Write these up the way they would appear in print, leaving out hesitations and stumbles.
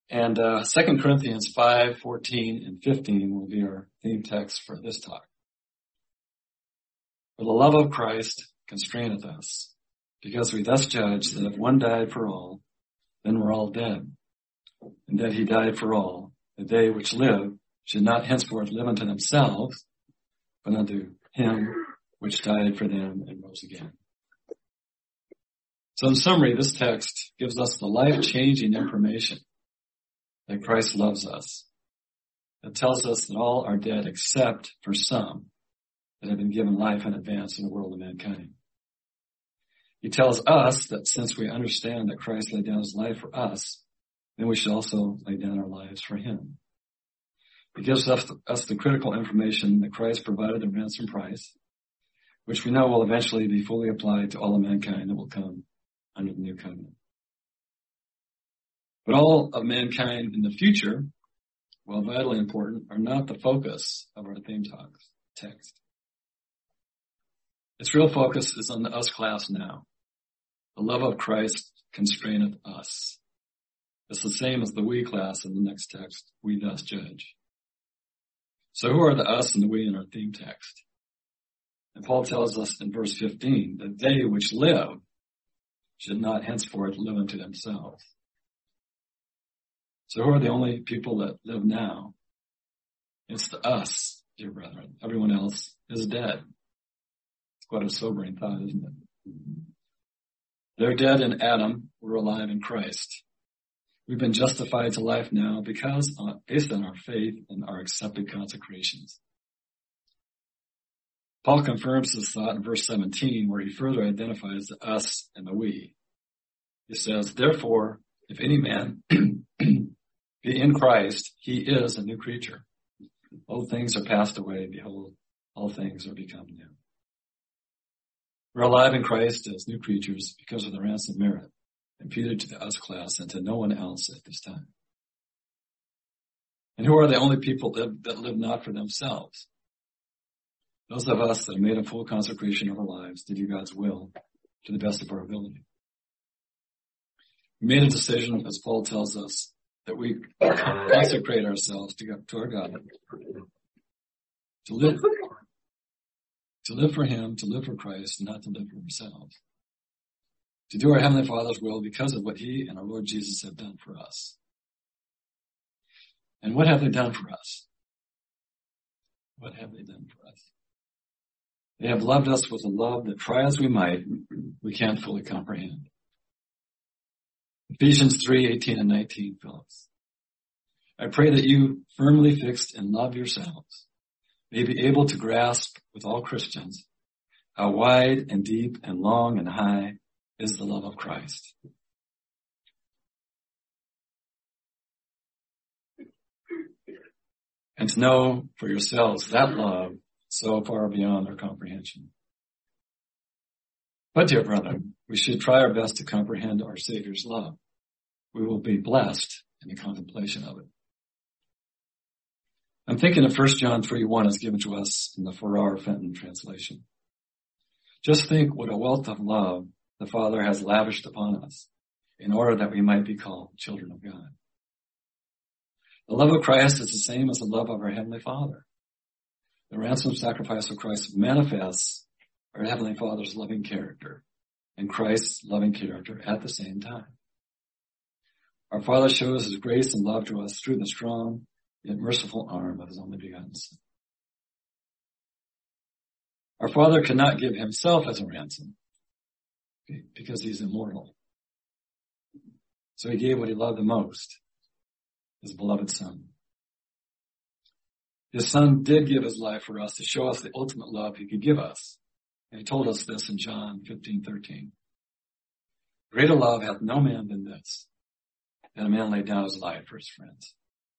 And 2 Corinthians 5:14 and 15 will be our theme text for this talk. For the love of Christ constraineth us, because we thus judge that if one died for all, then we're all dead. And that he died for all, that they which live should not henceforth live unto themselves, but unto him which died for them and rose again. So in summary, this text gives us the life-changing information that Christ loves us. It tells us that all are dead except for some that have been given life in advance in the world of mankind. He tells us that since we understand that Christ laid down his life for us, then we should also lay down our lives for him. It gives us the critical information that Christ provided the ransom price, which we know will eventually be fully applied to all of mankind that will come under the new covenant. But all of mankind in the future, while vitally important, are not the focus of our theme talk text. Its real focus is on the us class now. The love of Christ constraineth us. It's the same as the we class in the next text, we thus judge. So who are the us and the we in our theme text? And Paul tells us in verse 15 that they which live should not henceforth live unto themselves. So who are the only people that live now? It's the us, dear brethren. Everyone else is dead. It's quite a sobering thought, isn't it? They're dead in Adam. We're alive in Christ. We've been justified to life now because based on our faith and our accepted consecrations. Paul confirms this thought in verse 17, where he further identifies the us and the we. He says, therefore, if any man be in Christ, he is a new creature. Old things are passed away. Behold, all things are become new. We're alive in Christ as new creatures because of the ransom merit imputed to the us class and to no one else at this time. And who are the only people that live not for themselves? Those of us that have made a full consecration of our lives to do God's will to the best of our ability. We made a decision, as Paul tells us, that we consecrate ourselves to our God. To live for him, to live for Christ, and not to live for ourselves. To do our Heavenly Father's will because of what he and our Lord Jesus have done for us. And what have they done for us? What have they done for us? They have loved us with a love that, try as we might, we can't fully comprehend. Ephesians 3:18 and 19 fill us. I pray that you, firmly fixed in love yourselves, may be able to grasp with all Christians how wide and deep and long and high is the love of Christ. And to know for yourselves that love so far beyond our comprehension. But dear brethren, we should try our best to comprehend our Savior's love. We will be blessed in the contemplation of it. I'm thinking of 1 John 3:1 as given to us in the Farrar Fenton translation. Just think what a wealth of love the Father has lavished upon us in order that we might be called children of God. The love of Christ is the same as the love of our Heavenly Father. The ransom sacrifice of Christ manifests our Heavenly Father's loving character and Christ's loving character at the same time. Our Father shows his grace and love to us through the strong yet merciful arm of his only begotten Son. Our Father cannot give himself as a ransom because he's immortal. So he gave what he loved the most, his beloved Son. His Son did give his life for us to show us the ultimate love he could give us. And he told us this in John 15:13. Greater love hath no man than this, that a man lay down his life for his friends.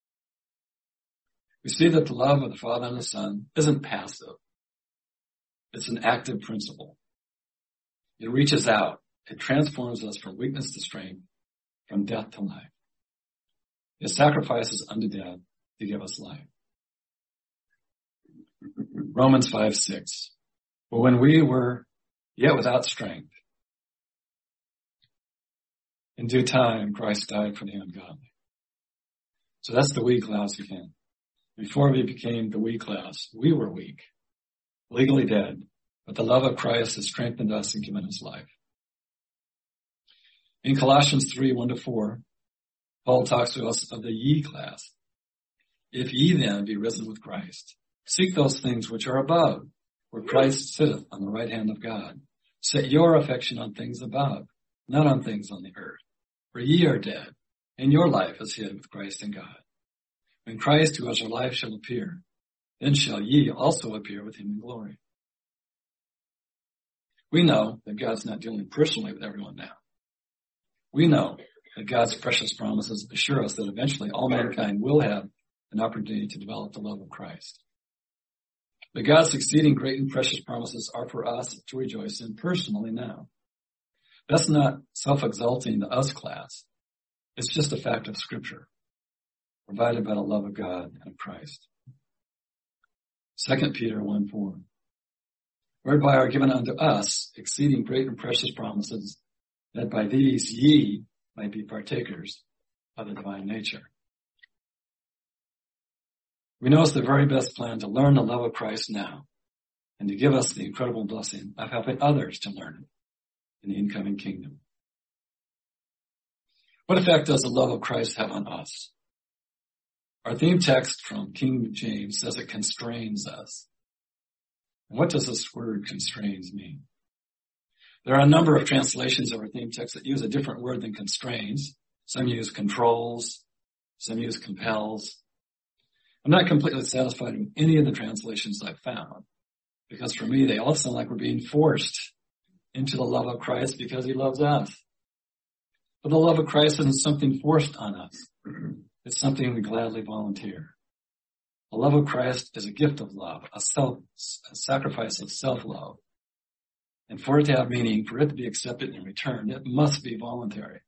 We see that the love of the Father and the Son isn't passive. It's an active principle. It reaches out. It transforms us from weakness to strength, from death to life. It sacrifices unto death to give us life. Romans 5:6. But when we were yet without strength, in due time Christ died for the ungodly. So that's the we class again. Before we became the we class, we were weak, legally dead, but the love of Christ has strengthened us and given us life. In Colossians 3, 1-4, Paul talks to us of the ye class. If ye then be risen with Christ, seek those things which are above, where Christ sitteth on the right hand of God. Set your affection on things above, not on things on the earth. For ye are dead, and your life is hid with Christ in God. When Christ, who is our life, shall appear, then shall ye also appear with him in glory. We know that God's not dealing personally with everyone now. We know that God's precious promises assure us that eventually all mankind will have an opportunity to develop the love of Christ. But God's exceeding great and precious promises are for us to rejoice in personally now. That's not self-exalting the us class. It's just a fact of Scripture, provided by the love of God and of Christ. 2 Peter 1:4, whereby are given unto us exceeding great and precious promises, that by these ye might be partakers of the divine nature. We know it's the very best plan to learn the love of Christ now and to give us the incredible blessing of helping others to learn it in the incoming kingdom. What effect does the love of Christ have on us? Our theme text from King James says it constrains us. And what does this word constrains mean? There are a number of translations of our theme text that use a different word than constrains. Some use controls, some use compels. I'm not completely satisfied with any of the translations I've found, because for me, they all sound like we're being forced into the love of Christ because he loves us. But the love of Christ isn't something forced on us. It's something we gladly volunteer. The love of Christ is a gift of love, a sacrifice of self-love. And for it to have meaning, for it to be accepted in return, it must be voluntary.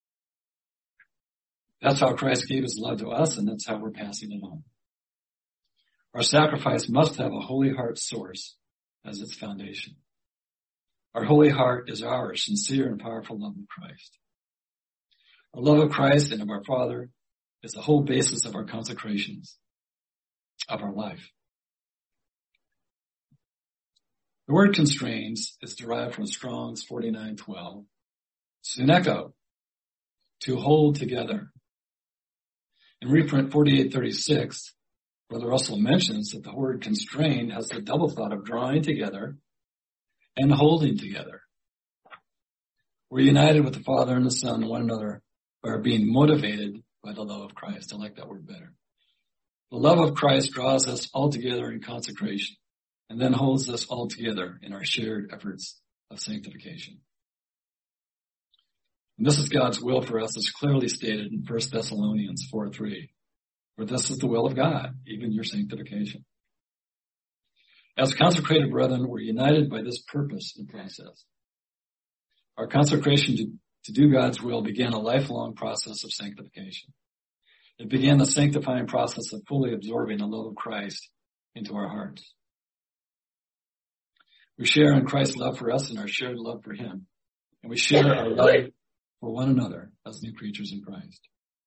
That's how Christ gave his love to us, and that's how we're passing it on. Our sacrifice must have a holy heart source as its foundation. Our holy heart is our sincere and powerful love of Christ. Our love of Christ and of our Father is the whole basis of our consecrations, of our life. The word constrains is derived from Strong's 49:12. Suneko, to hold together. In reprint 4836, Brother Russell mentions that the word constrain has the double thought of drawing together and holding together. We're united with the Father and the Son, one another, by being motivated by the love of Christ. I like that word better. The love of Christ draws us all together in consecration and then holds us all together in our shared efforts of sanctification. And this is God's will for us, as clearly stated in 1 Thessalonians 4:3. For this is the will of God, even your sanctification. As consecrated brethren, we're united by this purpose and process. Our consecration to do God's will began a lifelong process of sanctification. It began the sanctifying process of fully absorbing the love of Christ into our hearts. We share in Christ's love for us and our shared love for him. And we share our love for one another as new creatures in Christ.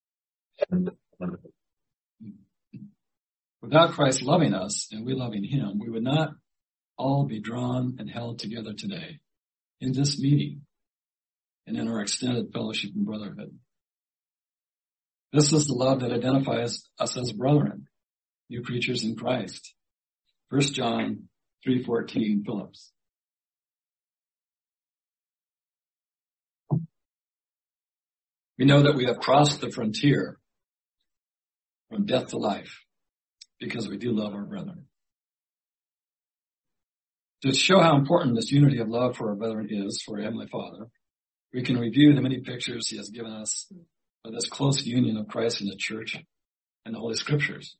Without Christ loving us and we loving him, we would not all be drawn and held together today in this meeting and in our extended fellowship and brotherhood. This is the love that identifies us as brethren, new creatures in Christ. 1 John 3:14, Phillips. We know that we have crossed the frontier from death to life because we do love our brethren. To show how important this unity of love for our brethren is for our Heavenly Father, we can review the many pictures he has given us of this close union of Christ and the church and the Holy Scriptures.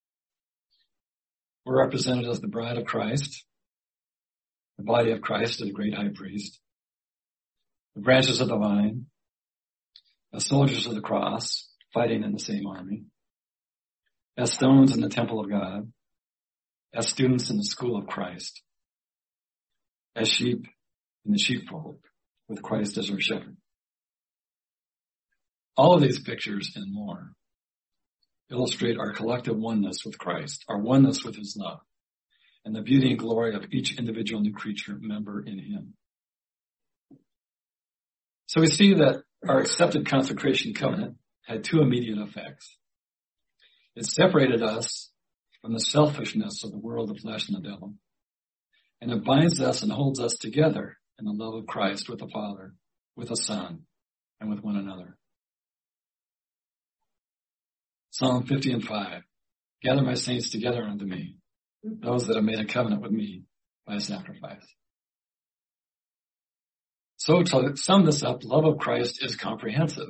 We're represented as the bride of Christ, the body of Christ as the great high priest, the branches of the vine, as soldiers of the cross, fighting in the same army, as stones in the temple of God, as students in the school of Christ, as sheep in the sheepfold, with Christ as our shepherd. All of these pictures and more illustrate our collective oneness with Christ, our oneness with his love, and the beauty and glory of each individual new creature member in him. So we see that our accepted consecration covenant had two immediate effects. It separated us from the selfishness of the world, the flesh, and the devil. And it binds us and holds us together in the love of Christ with the Father, with the Son, and with one another. Psalm 50:5. Gather my saints together unto me, those that have made a covenant with me by a sacrifice. So to sum this up, the love of Christ is comprehensive.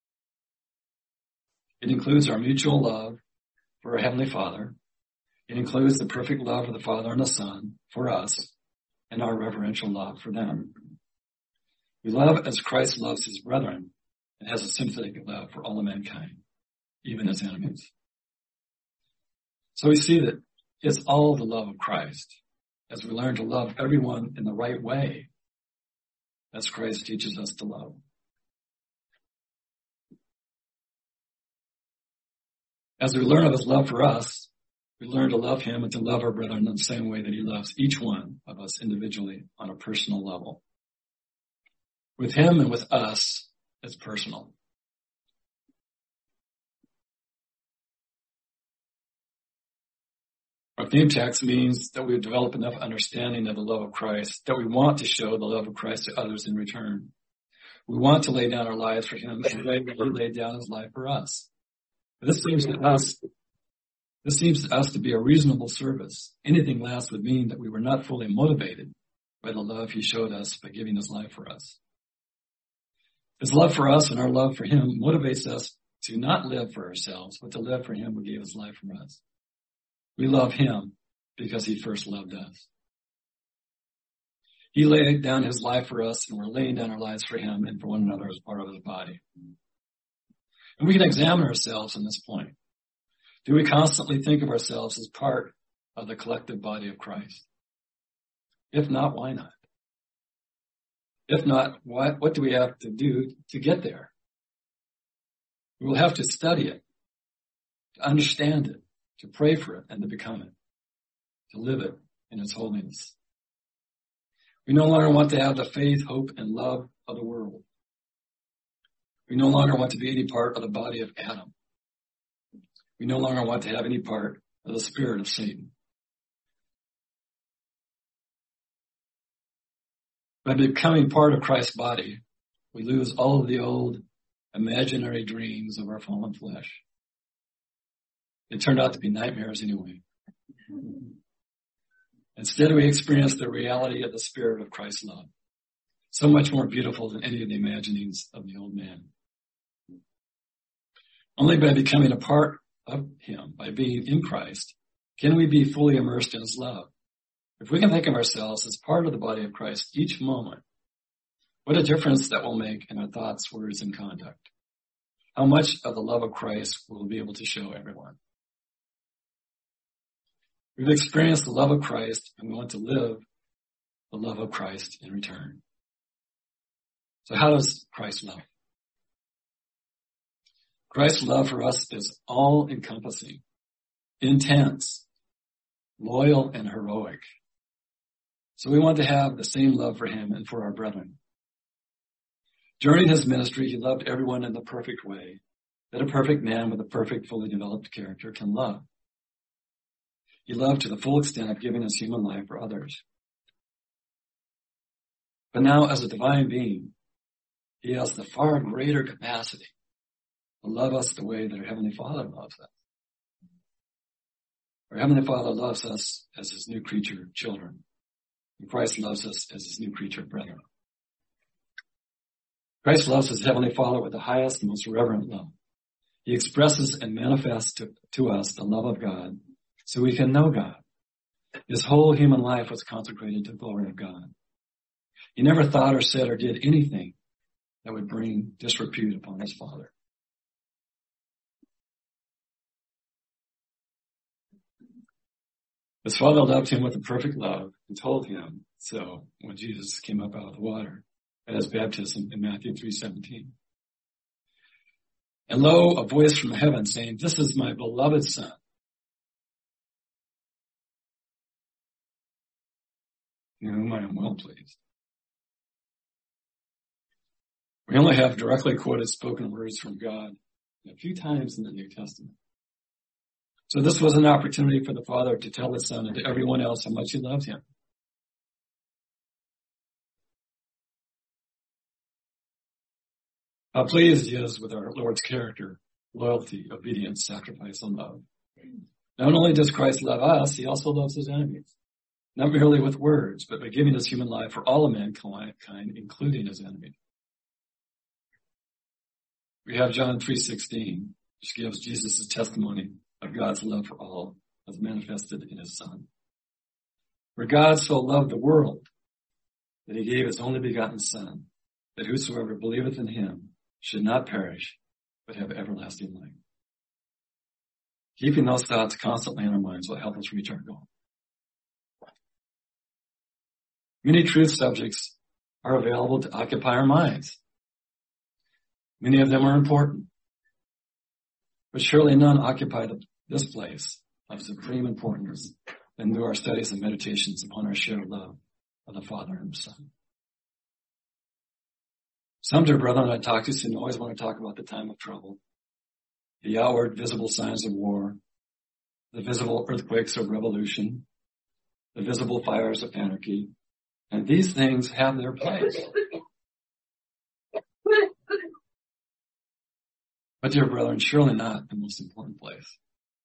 It includes our mutual love for our Heavenly Father. It includes the perfect love of the Father and the Son for us, and our reverential love for them. We love as Christ loves his brethren and has a sympathetic love for all of mankind, even his enemies. So we see that it's all the love of Christ as we learn to love everyone in the right way as Christ teaches us to love. As we learn of his love for us, we learn to love him and to love our brethren in the same way that he loves each one of us individually on a personal level. With him and with us, it's personal. Our theme text means that we develop enough understanding of the love of Christ that we want to show the love of Christ to others in return. We want to lay down our lives for him the way he laid down his life for us. This seems to us to be a reasonable service. Anything less would mean that we were not fully motivated by the love he showed us by giving his life for us. His love for us and our love for him motivates us to not live for ourselves, but to live for him who gave his life for us. We love him because he first loved us. He laid down his life for us, and we're laying down our lives for him and for one another as part of his body. And we can examine ourselves on this point. Do we constantly think of ourselves as part of the collective body of Christ? If not, why not? If not, what do we have to do to get there? We will have to study it, to understand it, to pray for it, and to become it, to live it in its holiness. We no longer want to have the faith, hope, and love of the world. We no longer want to be any part of the body of Adam. We no longer want to have any part of the spirit of Satan. By becoming part of Christ's body, we lose all of the old imaginary dreams of our fallen flesh. It turned out to be nightmares anyway. Instead, we experience the reality of the spirit of Christ's love, so much more beautiful than any of the imaginings of the old man. Only by becoming a part of him, by being in Christ, can we be fully immersed in his love. If we can think of ourselves as part of the body of Christ each moment, what a difference that will make in our thoughts, words, and conduct. How much of the love of Christ will we be able to show everyone? We've experienced the love of Christ, and we want to live the love of Christ in return. So how does Christ love? Christ's love for us is all-encompassing, intense, loyal, and heroic. So we want to have the same love for him and for our brethren. During his ministry, he loved everyone in the perfect way that a perfect man with a perfect, fully developed character can love. He loved to the full extent of giving his human life for others. But now, as a divine being, he has the far greater capacity to love us the way that our Heavenly Father loves us. Our Heavenly Father loves us as his new creature children, and Christ loves us as his new creature brethren. Christ loves his Heavenly Father with the highest and most reverent love. He expresses and manifests to us the love of God so we can know God. His whole human life was consecrated to the glory of God. He never thought or said or did anything that would bring disrepute upon his Father. His Father loved him with a perfect love and told him so when Jesus came up out of the water at his baptism in Matthew 3:17. And lo, a voice from heaven saying, "This is my beloved Son, in whom I am well pleased." We only have directly quoted spoken words from God a few times in the New Testament. So this was an opportunity for the Father to tell the Son and to everyone else how much he loved him. How pleased he is with our Lord's character, loyalty, obedience, sacrifice, and love. Not only does Christ love us, he also loves his enemies. Not merely with words, but by giving his human life for all of mankind, including his enemies. We have John 3:16, which gives Jesus' testimony of God's love for all as manifested in his Son. For God so loved the world that he gave his only begotten Son, that whosoever believeth in him should not perish, but have everlasting life. Keeping those thoughts constantly in our minds will help us reach our goal. Many truth subjects are available to occupy our minds. Many of them are important, but surely none occupy this place of supreme importance than do our studies and meditations upon our shared love of the Father and the Son. Some dear brethren I talk to seem to always want to talk about the time of trouble, the outward visible signs of war, the visible earthquakes of revolution, the visible fires of anarchy, and these things have their place. But dear brethren, surely not the most important place.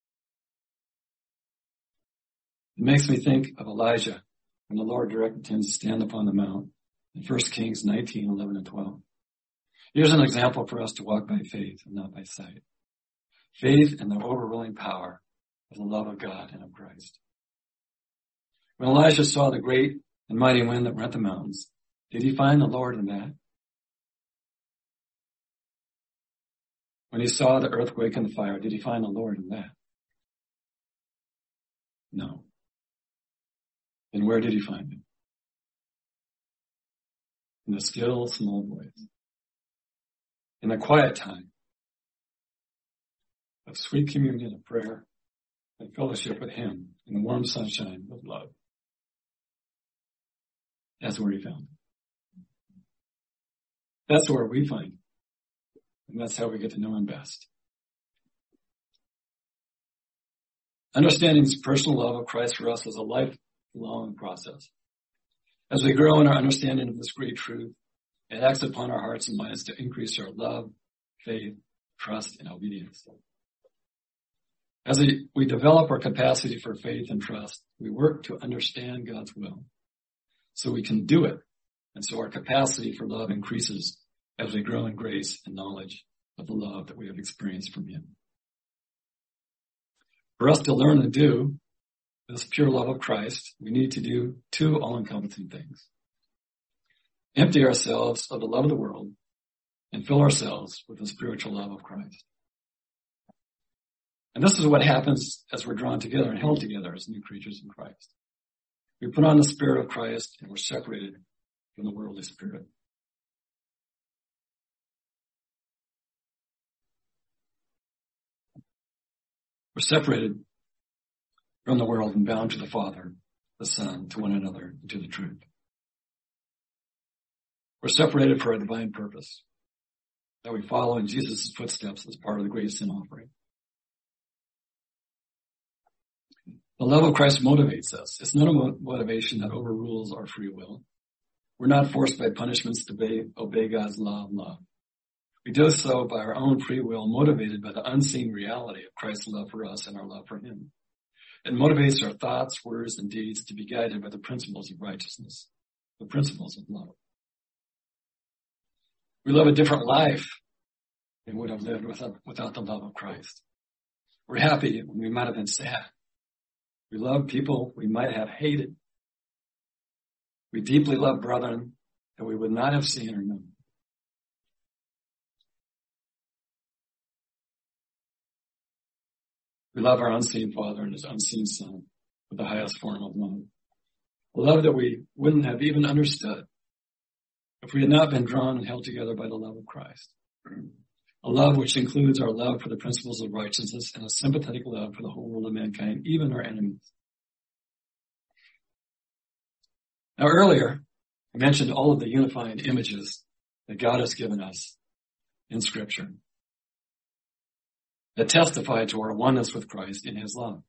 It makes me think of Elijah when the Lord directed him to stand upon the mount in 1 Kings 19:11 and 12. Here's an example for us to walk by faith and not by sight. Faith in the overruling power of the love of God and of Christ. When Elijah saw the great and mighty wind that rent the mountains, did he find the Lord in that? When he saw the earthquake and the fire, did he find the Lord in that? No. Then where did he find him? In the still, small voice. In the quiet time of sweet communion of prayer and fellowship with him in the warm sunshine of love. That's where he found him. That's where we find him. And that's how we get to know him best. Understanding this personal love of Christ for us is a lifelong process. As we grow in our understanding of this great truth, it acts upon our hearts and minds to increase our love, faith, trust, and obedience. As we develop our capacity for faith and trust, we work to understand God's will so we can do it. And so our capacity for love increases as we grow in grace and knowledge of the love that we have experienced from him. For us to learn and do this pure love of Christ, we need to do two all-encompassing things. Empty ourselves of the love of the world and fill ourselves with the spiritual love of Christ. And this is what happens as we're drawn together and held together as new creatures in Christ. We put on the Spirit of Christ and we're separated from the worldly spirit. We're separated from the world and bound to the Father, the Son, to one another, and to the truth. We're separated for a divine purpose, that we follow in Jesus' footsteps as part of the great sin offering. The love of Christ motivates us. It's not a motivation that overrules our free will. We're not forced by punishments to obey God's law of love. We do so by our own free will, motivated by the unseen reality of Christ's love for us and our love for him. It motivates our thoughts, words, and deeds to be guided by the principles of righteousness, the principles of love. We live a different life than we would have lived without the love of Christ. We're happy when we might have been sad. We love people we might have hated. We deeply love brethren that we would not have seen or known. We love our unseen Father and his unseen Son with the highest form of love. A love that we wouldn't have even understood if we had not been drawn and held together by the love of Christ. a love which includes our love for the principles of righteousness and a sympathetic love for the whole world of mankind, even our enemies. Now earlier, I mentioned all of the unifying images that God has given us in Scripture that testify to our oneness with Christ in his love.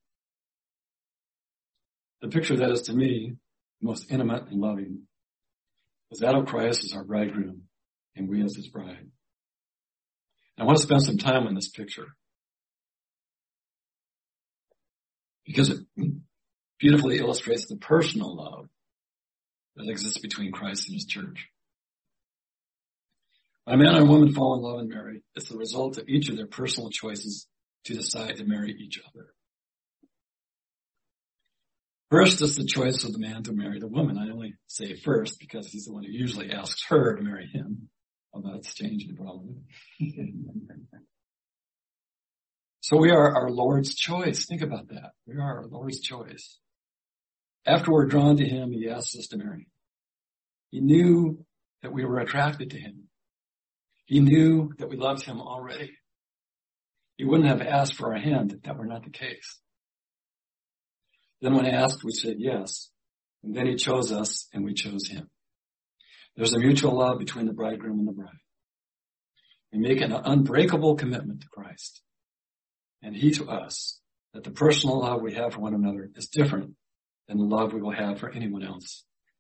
The picture that is to me most intimate and loving is that of Christ as our bridegroom and we as his bride. I want to spend some time on this picture because it beautifully illustrates the personal love that exists between Christ and his church. When a man and a woman fall in love and marry, it's the result of each of their personal choices to decide to marry each other. First is the choice of the man to marry the woman. I only say first because he's the one who usually asks her to marry him. Although that's changing probably. So we are our Lord's choice. Think about that. We are our Lord's choice. After we're drawn to him, he asks us to marry. He knew that we were attracted to him. He knew that we loved him already. He wouldn't have asked for our hand if that were not the case. Then when asked, we said yes. And then he chose us and we chose him. There's a mutual love between the bridegroom and the bride. We make an unbreakable commitment to Christ and he to us, that the personal love we have for one another is different than the love we will have for anyone else.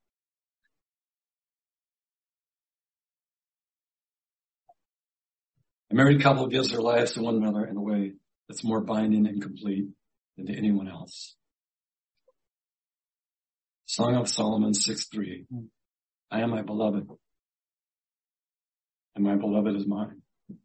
A married couple gives their lives to one another in a way that's more binding and complete than to anyone else. Song of Solomon 6:3. I am my beloved, and my beloved is mine.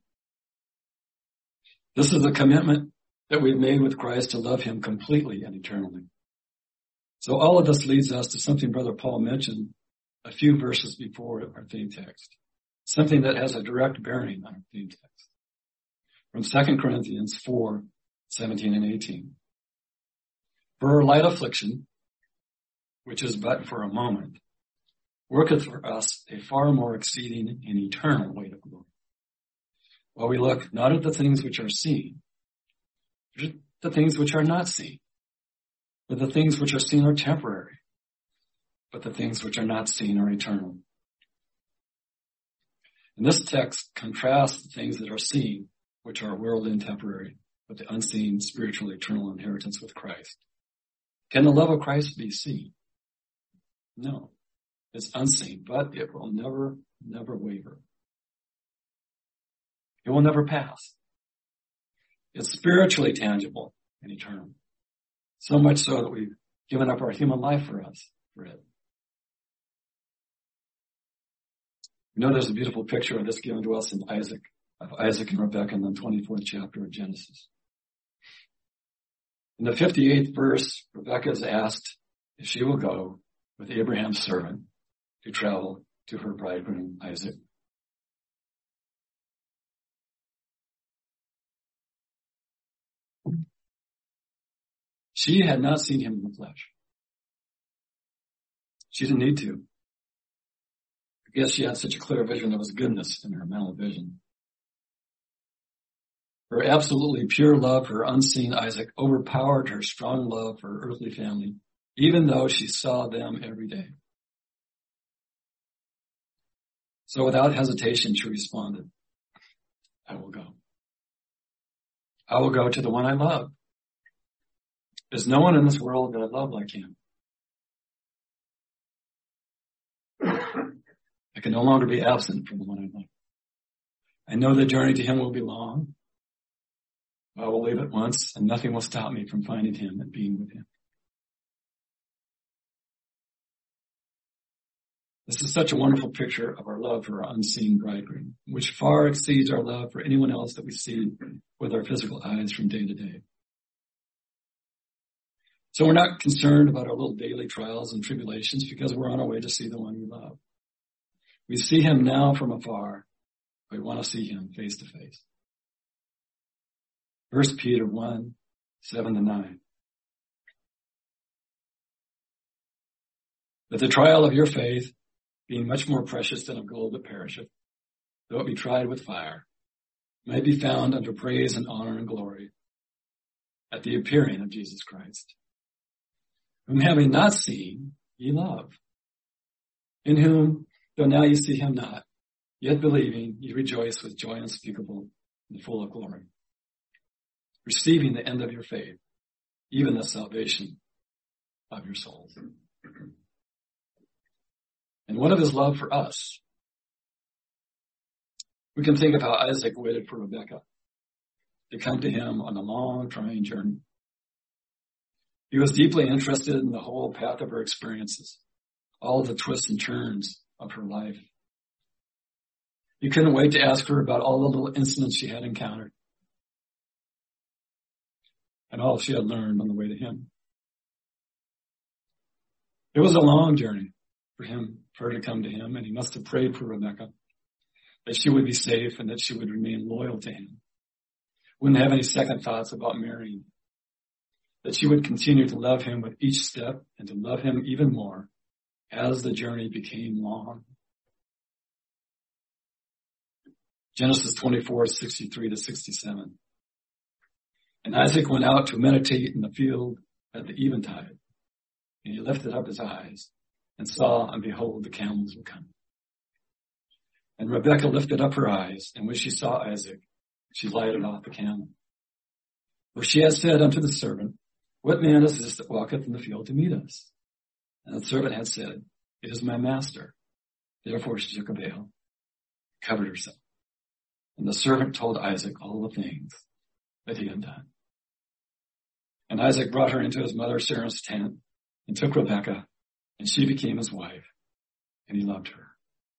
This is a commitment that we've made with Christ to love him completely and eternally. So all of this leads us to something Brother Paul mentioned a few verses before our theme text, something that has a direct bearing on our theme text. From 2 Corinthians 4:17 and 18. For our light affliction, which is but for a moment, worketh for us a far more exceeding and eternal weight of glory. While we look not at the things which are seen, but the things which are not seen. For the things which are seen are temporary, but the things which are not seen are eternal. And this text contrasts the things that are seen, which are worldly and temporary, with the unseen spiritual eternal inheritance with Christ. Can the love of Christ be seen? No. It's unseen, but it will never, never waver. It will never pass. It's spiritually tangible and eternal. So much so that we've given up our human life for it. You know, there's a beautiful picture of this given to us in Isaac and Rebekah in the 24th chapter of Genesis. In the 58th verse, Rebekah is asked if she will go with Abraham's servant to travel to her bridegroom, Isaac. She had not seen him in the flesh. She didn't need to. I guess she had such a clear vision of his goodness in her mental vision. Her absolutely pure love for her unseen Isaac overpowered her strong love for her earthly family, even though she saw them every day. So without hesitation, she responded, I will go. I will go to the one I love. There's no one in this world that I love like him. I can no longer be absent from the one I love. I know the journey to him will be long. I will leave it once, and nothing will stop me from finding him and being with him. This is such a wonderful picture of our love for our unseen bridegroom, which far exceeds our love for anyone else that we see with our physical eyes from day to day. So we're not concerned about our little daily trials and tribulations because we're on our way to see the one we love. We see him now from afar. We want to see him face to face. 1 Peter 1:7-9. But the trial of your faith, being much more precious than of gold that perisheth, though it be tried with fire, may be found under praise and honor and glory at the appearing of Jesus Christ, whom having not seen, ye love, in whom, though now ye see him not, yet believing, ye rejoice with joy unspeakable and full of glory, receiving the end of your faith, even the salvation of your souls. And what of his love for us? We can think of how Isaac waited for Rebekah to come to him on a long, trying journey. He was deeply interested in the whole path of her experiences, all the twists and turns of her life. He couldn't wait to ask her about all the little incidents she had encountered and all she had learned on the way to him. It was a long journey for her to come to him, and he must have prayed for Rebekah, that she would be safe and that she would remain loyal to him, wouldn't have any second thoughts about marrying, that she would continue to love him with each step and to love him even more as the journey became long. Genesis 24:63-67. And Isaac went out to meditate in the field at the eventide, and he lifted up his eyes and saw, and behold, the camels were coming. And Rebekah lifted up her eyes, and when she saw Isaac, she lighted off the camel. For she had said unto the servant, what man is this that walketh in the field to meet us? And the servant had said, it is my master. Therefore she took a veil, covered herself. And the servant told Isaac all the things that he had done. And Isaac brought her into his mother Sarah's tent and took Rebekah, and she became his wife, and he loved her.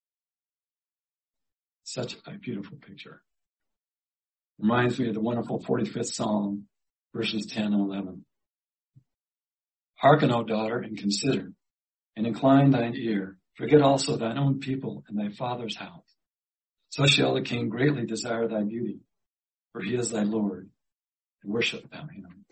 Such a beautiful picture. Reminds me of the wonderful 45th Psalm, verses 10 and 11. Hearken, O daughter, and consider, and incline thine ear. Forget also thine own people and thy father's house. So shall the king greatly desire thy beauty, for he is thy Lord, and worship thou him.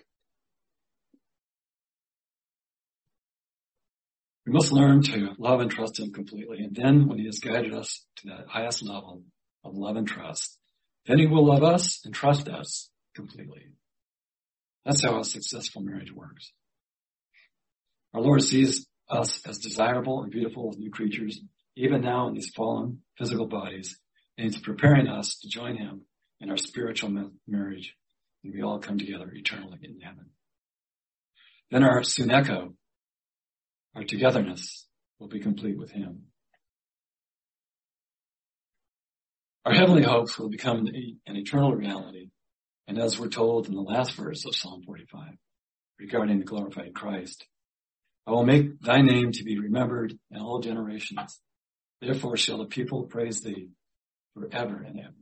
We must learn to love and trust him completely, and then when he has guided us to that highest level of love and trust, then he will love us and trust us completely. That's how a successful marriage works. Our Lord sees us as desirable and beautiful as new creatures, even now in these fallen physical bodies, and he's preparing us to join him in our spiritual marriage, and we all come together eternally in heaven. Then our suneko, our togetherness, will be complete with him. Our heavenly hopes will become an eternal reality, and as we're told in the last verse of Psalm 45, regarding the glorified Christ, I will make thy name to be remembered in all generations. Therefore shall the people praise thee forever and ever.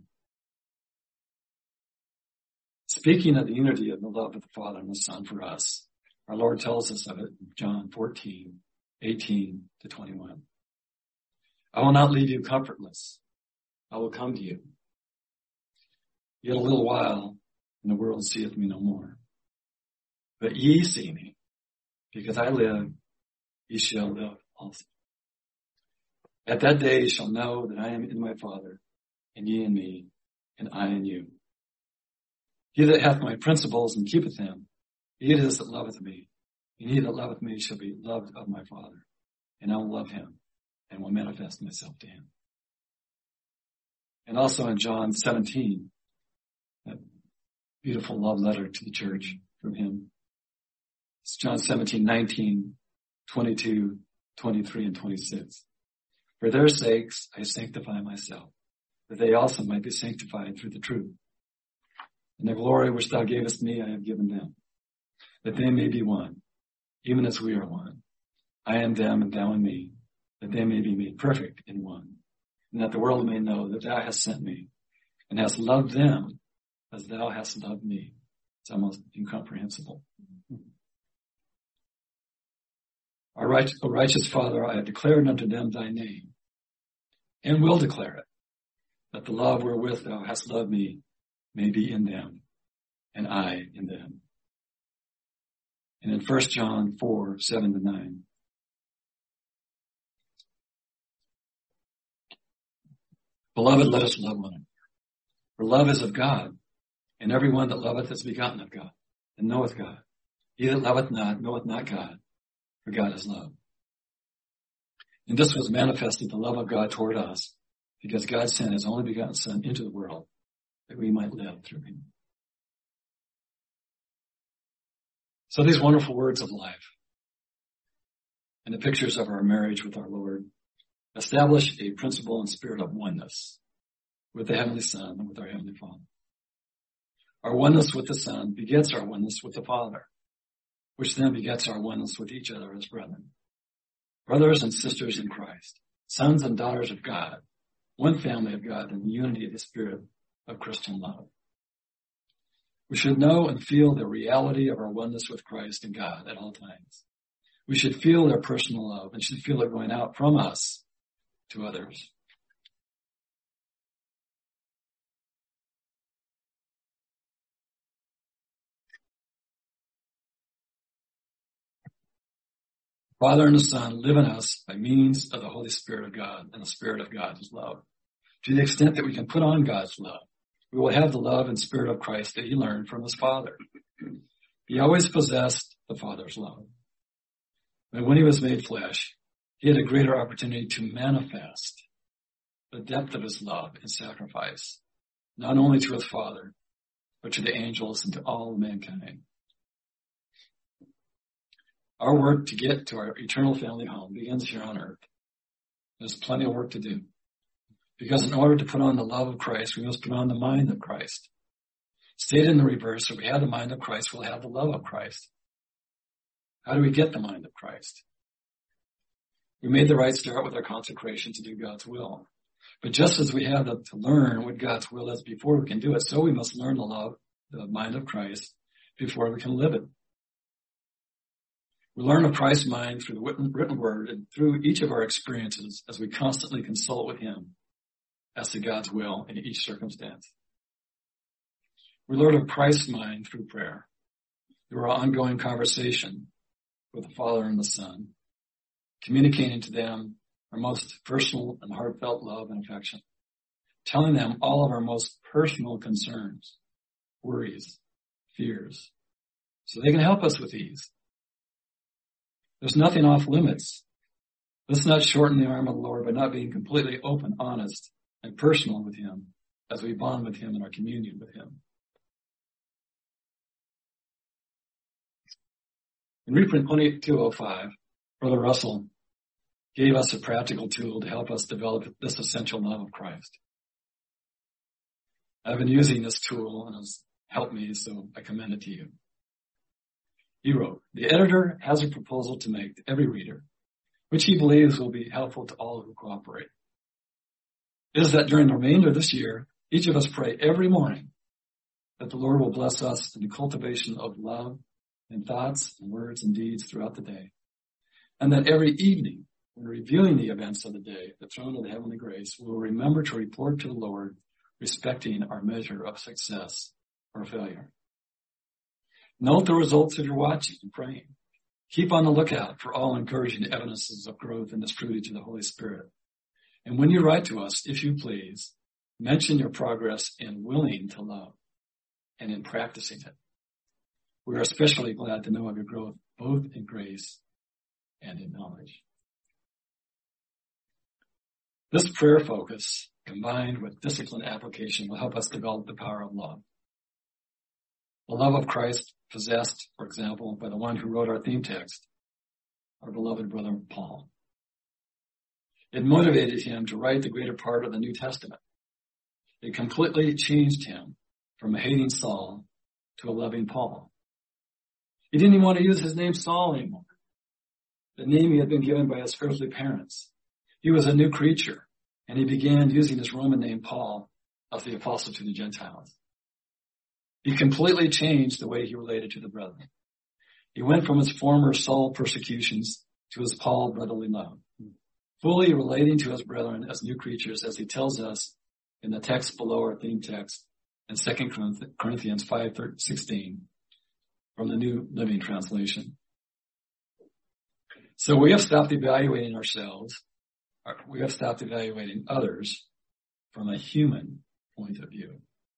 Speaking of the unity of the love of the Father and the Son for us, our Lord tells us of it in John 14:18-21. I will not leave you comfortless. I will come to you. Yet a little while, and the world seeth me no more. But ye see me, because I live, ye shall live also. At that day ye shall know that I am in my Father, and ye in me, and I in you. He that hath my principles and keepeth them, he it is that loveth me, and he that loveth me shall be loved of my Father, and I will love him, and will manifest myself to him. And also in John 17, that beautiful love letter to the church from him. It's John 17:19, 22, 23, and 26. For their sakes I sanctify myself, that they also might be sanctified through the truth. And the glory which thou gavest me I have given them, that they may be one, even as we are one. I am them and thou in me, that they may be made perfect in one, and that the world may know that thou hast sent me, and hast loved them as thou hast loved me. It's almost incomprehensible. O righteous Father, I have declared unto them thy name, and will declare it, that the love wherewith thou hast loved me may be in them, and I in them. And in 1 John 4:7-9. Beloved, let us love one another. For love is of God, and every one that loveth is begotten of God, and knoweth God. He that loveth not knoweth not God, for God is love. And this was manifested the love of God toward us, because God sent his only begotten Son into the world, that we might live through him. So these wonderful words of life and the pictures of our marriage with our Lord establish a principle and spirit of oneness with the Heavenly Son and with our Heavenly Father. Our oneness with the Son begets our oneness with the Father, which then begets our oneness with each other as brethren. Brothers and sisters in Christ, sons and daughters of God, one family of God in the unity of the Spirit of Christian love. We should know and feel the reality of our oneness with Christ and God at all times. We should feel their personal love and should feel it going out from us to others. The Father and the Son live in us by means of the Holy Spirit of God, and the Spirit of God is love. To the extent that we can put on God's love, we will have the love and spirit of Christ that he learned from his Father. He always possessed the Father's love. But when he was made flesh, he had a greater opportunity to manifest the depth of his love and sacrifice, not only to his Father, but to the angels and to all mankind. Our work to get to our eternal family home begins here on earth. There's plenty of work to do. Because in order to put on the love of Christ, we must put on the mind of Christ. Stated in the reverse, if we have the mind of Christ, we'll have the love of Christ. How do we get the mind of Christ? We made the right start with our consecration to do God's will. But just as we have to learn what God's will is before we can do it, so we must learn the mind of Christ before we can live it. We learn of Christ's mind through the written word and through each of our experiences as we constantly consult with him as to God's will in each circumstance. We learn of Christ's mind through prayer, through our ongoing conversation with the Father and the Son, communicating to them our most personal and heartfelt love and affection, telling them all of our most personal concerns, worries, fears, so they can help us with these. There's nothing off limits. Let's not shorten the arm of the Lord by not being completely open, honest, and personal with him as we bond with him in our communion with him. In reprint 2205, Brother Russell gave us a practical tool to help us develop this essential love of Christ. I've been using this tool and it's helped me, so I commend it to you. He wrote, the editor has a proposal to make to every reader, which he believes will be helpful to all who cooperate. It is that during the remainder of this year, each of us pray every morning that the Lord will bless us in the cultivation of love in thoughts and words and deeds throughout the day. And that every evening, when reviewing the events of the day, the throne of the heavenly grace, we will remember to report to the Lord respecting our measure of success or failure. Note the results of your watching and praying. Keep on the lookout for all encouraging evidences of growth in this fruitage of the Holy Spirit. And when you write to us, if you please, mention your progress in willing to love and in practicing it. We are especially glad to know of your growth, both in grace and in knowledge. This prayer focus, combined with disciplined application, will help us develop the power of love. The love of Christ possessed, for example, by the one who wrote our theme text, our beloved brother Paul. It motivated him to write the greater part of the New Testament. It completely changed him from a hating Saul to a loving Paul. He didn't even want to use his name Saul anymore, the name he had been given by his earthly parents. He was a new creature, and he began using his Roman name Paul as the apostle to the Gentiles. He completely changed the way he related to the brethren. He went from his former Saul persecutions to his Paul brotherly love, fully relating to his brethren as new creatures, as he tells us in the text below our theme text in 2 Corinthians 5:16 from the New Living Translation. So we have stopped evaluating ourselves. We have stopped evaluating others from a human point of view.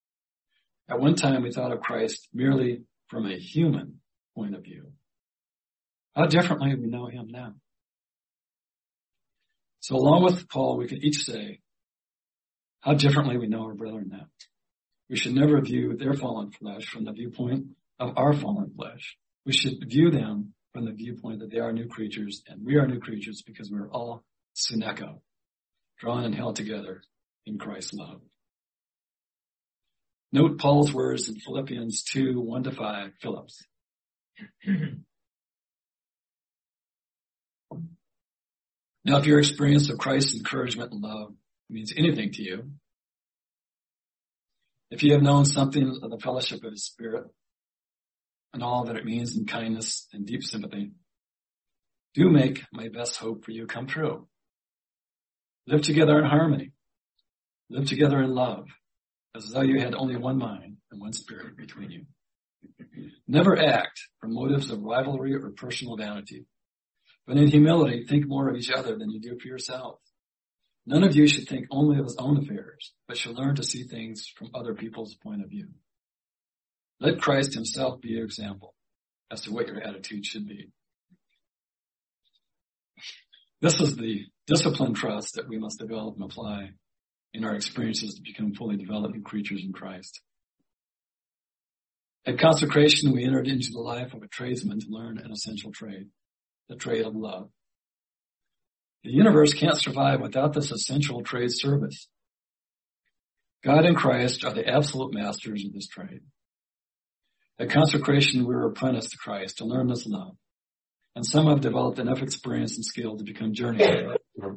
At one time, we thought of Christ merely from a human point of view. How differently we know him now. So along with Paul, we can each say how differently we know our brethren now. We should never view their fallen flesh from the viewpoint of our fallen flesh. We should view them from the viewpoint that they are new creatures, and we are new creatures because we're all syneko, drawn and held together in Christ's love. Note Paul's words in Philippians 2, 1-5, Phillips. Now, if your experience of Christ's encouragement and love means anything to you, if you have known something of the fellowship of his Spirit and all that it means in kindness and deep sympathy, do make my best hope for you come true. Live together in harmony. Live together in love, as though you had only one mind and one spirit between you. Never act from motives of rivalry or personal vanity, but in humility think more of each other than you do for yourself. None of you should think only of his own affairs, but should learn to see things from other people's point of view. Let Christ himself be your example as to what your attitude should be. This is the disciplined trust that we must develop and apply in our experiences to become fully developed creatures in Christ. At consecration, we entered into the life of a tradesman to learn an essential trade, the trade of love. The universe can't survive without this essential trade service. God and Christ are the absolute masters of this trade. At consecration, we were apprenticed to Christ to learn this love, and some have developed enough experience and skill to become journeymen.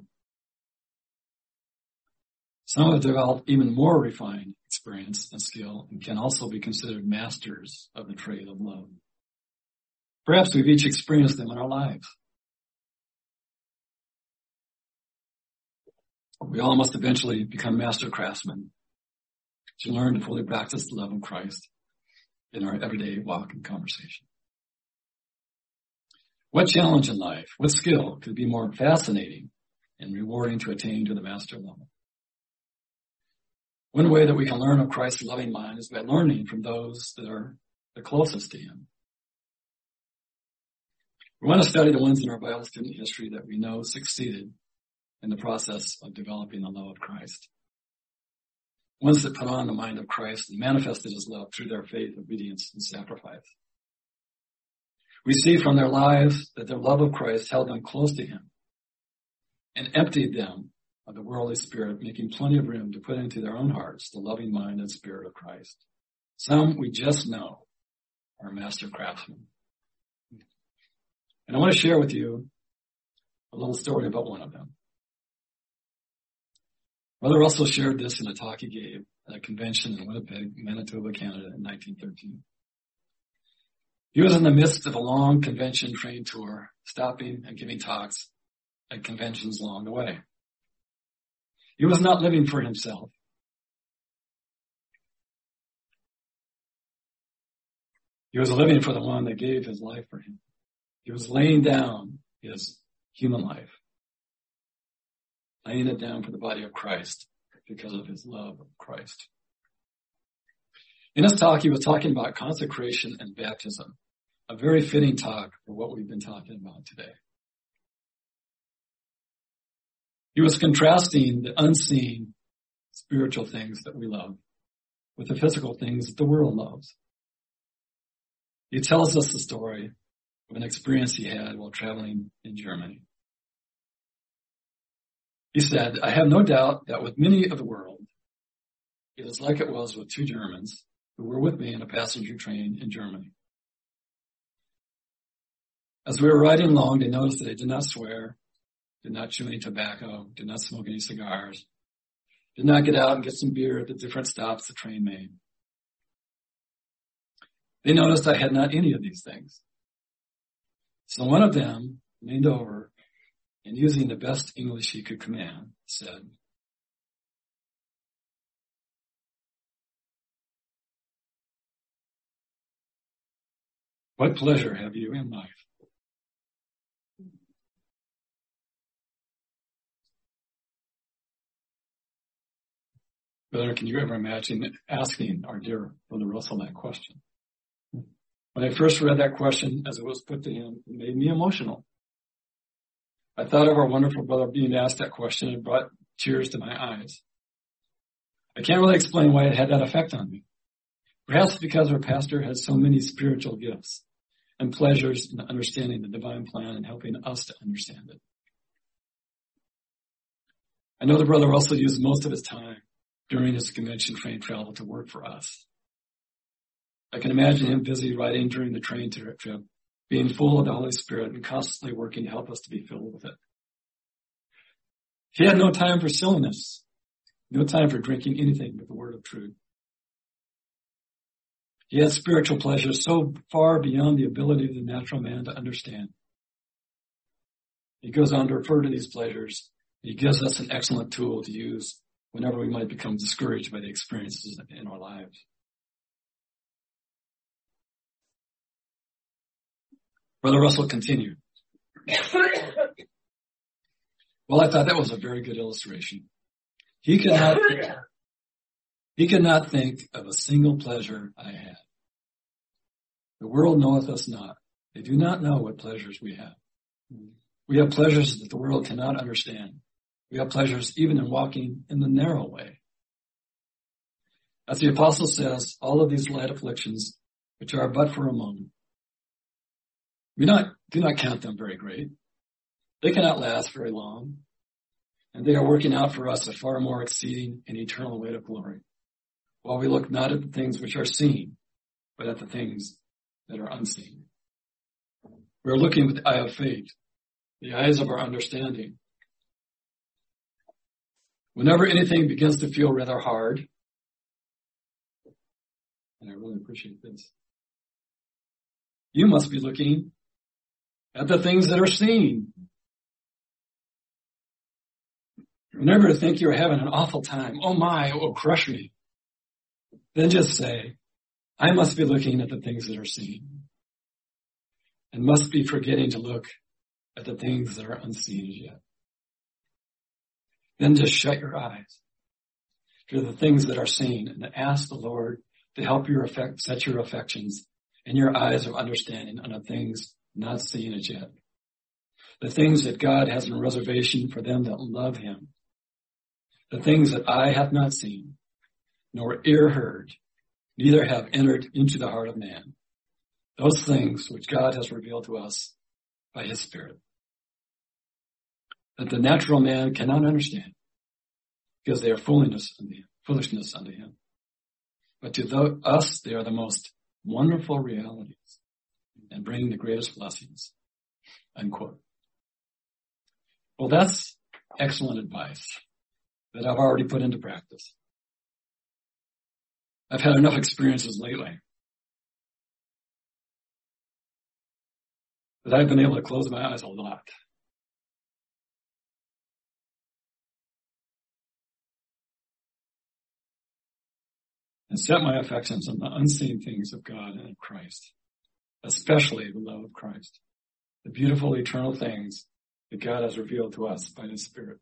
Some have developed even more refined experience and skill and can also be considered masters of the trade of love. Perhaps we've each experienced them in our lives. We all must eventually become master craftsmen to learn to fully practice the love of Christ in our everyday walk and conversation. What challenge in life, what skill could be more fascinating and rewarding to attain to the master level? One way that we can learn of Christ's loving mind is by learning from those that are the closest to him. We want to study the ones in our Bible student history that we know succeeded in the process of developing the love of Christ. Ones that put on the mind of Christ and manifested his love through their faith, obedience, and sacrifice. We see from their lives that their love of Christ held them close to him and emptied them of the worldly spirit, making plenty of room to put into their own hearts the loving mind and spirit of Christ. Some we just know are master craftsmen. And I want to share with you a little story about one of them. Brother Russell shared this in a talk he gave at a convention in Winnipeg, Manitoba, Canada in 1913. He was in the midst of a long convention train tour, stopping and giving talks at conventions along the way. He was not living for himself. He was living for the one that gave his life for him. He was laying down his human life, laying it down for the body of Christ because of his love of Christ. In his talk, he was talking about consecration and baptism, a very fitting talk for what we've been talking about today. He was contrasting the unseen spiritual things that we love with the physical things that the world loves. He tells us the story of an experience he had while traveling in Germany. He said, I have no doubt that with many of the world, it is like it was with two Germans who were with me in a passenger train in Germany. As we were riding along, they noticed that I did not swear, did not chew any tobacco, did not smoke any cigars, did not get out and get some beer at the different stops the train made. They noticed I had not any of these things. So one of them leaned over and using the best English he could command, said, what pleasure have you in life? Brother, can you ever imagine asking our dear Brother Russell that question? When I first read that question as it was put to him, it made me emotional. I thought of our wonderful brother being asked that question and it brought tears to my eyes. I can't really explain why it had that effect on me. Perhaps because our pastor has so many spiritual gifts and pleasures in understanding the divine plan and helping us to understand it. I know the brother also used most of his time during his convention train travel to work for us. I can imagine him busy riding during the train trip, being full of the Holy Spirit and constantly working to help us to be filled with it. He had no time for silliness, no time for drinking anything but the word of truth. He had spiritual pleasures so far beyond the ability of the natural man to understand. He goes on to refer to these pleasures. He gives us an excellent tool to use whenever we might become discouraged by the experiences in our lives. Brother Russell continued. Well, I thought that was a very good illustration. He could not think of a single pleasure I had. The world knoweth us not. They do not know what pleasures we have. We have pleasures that the world cannot understand. We have pleasures even in walking in the narrow way. As the apostle says, all of these light afflictions, which are but for a moment, we do not count them very great. They cannot last very long, and they are working out for us a far more exceeding and eternal weight of glory, while we look not at the things which are seen, but at the things that are unseen. We are looking with the eye of faith, the eyes of our understanding. Whenever anything begins to feel rather hard, and I really appreciate this, you must be looking at the things that are seen. Whenever you think you're having an awful time, oh my, it will crush me, then just say, I must be looking at the things that are seen, and must be forgetting to look at the things that are unseen as yet. Then just shut your eyes to the things that are seen and ask the Lord to help set your affections and your eyes of understanding on the things not seen as yet. The things that God has in reservation for them that love him. The things that eye hath not seen, nor ear heard, neither have entered into the heart of man. Those things which God has revealed to us by his Spirit. That the natural man cannot understand, because they are foolishness unto him. But to us, they are the most wonderful realities and bring the greatest blessings. Unquote. Well, that's excellent advice that I've already put into practice. I've had enough experiences lately that I've been able to close my eyes a lot. And set my affections on the unseen things of God and of Christ, especially the love of Christ, the beautiful eternal things that God has revealed to us by his Spirit.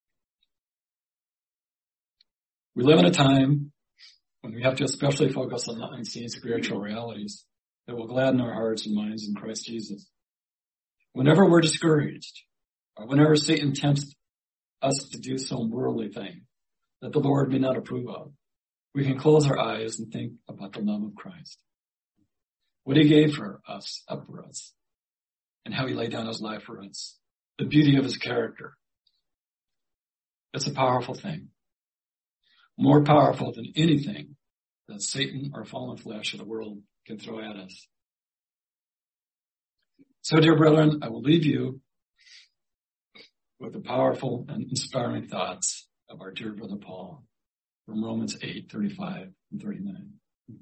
We live in a time when we have to especially focus on the unseen spiritual realities that will gladden our hearts and minds in Christ Jesus. Whenever we're discouraged, or whenever Satan tempts us to do some worldly thing that the Lord may not approve of, we can close our eyes and think about the love of Christ. What he gave up for us, and how he laid down his life for us. The beauty of his character. It's a powerful thing. More powerful than anything that Satan or fallen flesh of the world can throw at us. So, dear brethren, I will leave you with the powerful and inspiring thoughts of our dear brother Paul from Romans 8:35 and 39.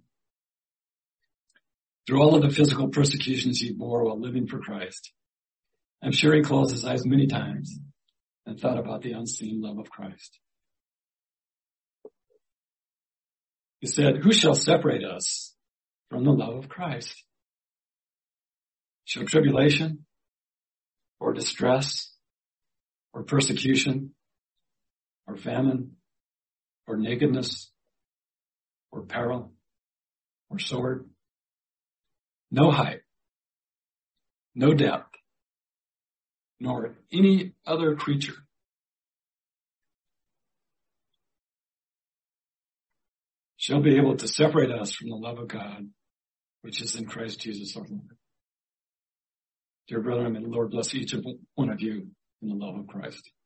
Through all of the physical persecutions he bore while living for Christ, I'm sure he closed his eyes many times and thought about the unseen love of Christ. He said, who shall separate us from the love of Christ? Shall tribulation or distress or persecution or famine or nakedness, or peril, or sword. No height, no depth, nor any other creature shall be able to separate us from the love of God, which is in Christ Jesus our Lord. Dear brethren, may the Lord bless each of one of you in the love of Christ.